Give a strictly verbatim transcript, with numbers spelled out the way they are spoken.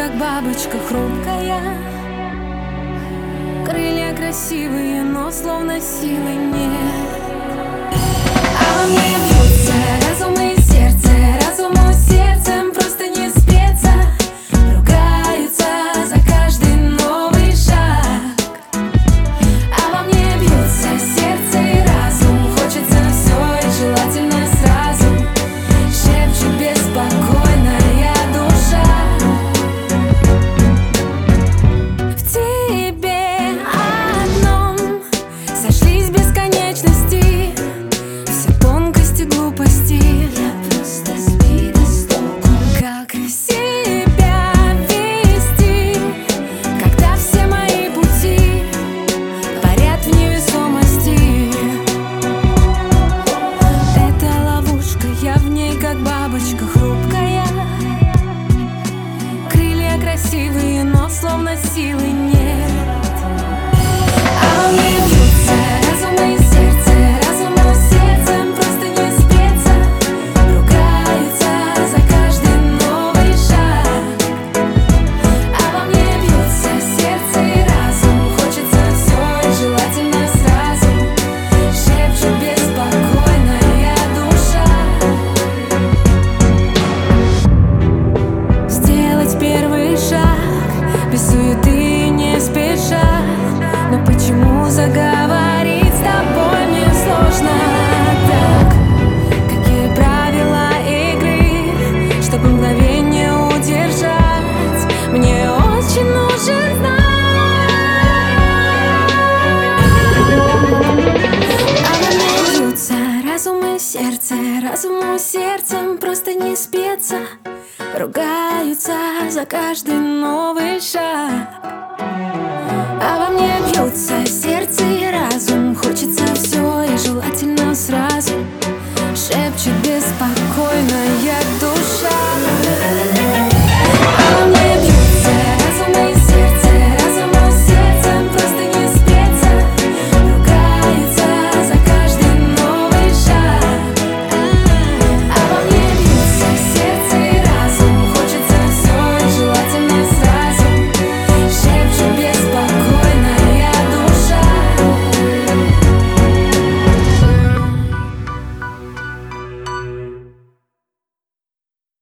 как бабочка хрупкая. Крылья красивые, но словно силы нет. А во мне бьются разум и сердце, разуму сердцем просто не спеться. Ругаются за каждый новый шаг. А во мне бьются сердце и разум, хочется все и желательно сразу. Шепчет беспокойная душа. В тебе одном сошлись бесконечности, все тонкости, глупости. Я просто сбита с толку. Как себя вести, когда все мои пути парят в невесомости? Это ловушка, я в ней как бабочка хрупкая. Крылья красивые, но словно силы нет. А во мне бьются разум и сердце, разуму сердцем просто не спеться. Ругаются за каждый новый шаг. А во мне бьются сердце и разум, хочется все и желательно сразу. Шепчет беспокойная душа. Сделать первый шаг без суеты, не спеша. Но почему заговорить с тобой мне сложно так? Какие правила игры, чтобы мгновение удержать? Мне очень нужен знак. А во мне бьются разум и сердце, разуму сердцем просто не спеться. Ругаются за каждый новый шаг. А во мне бьются сердце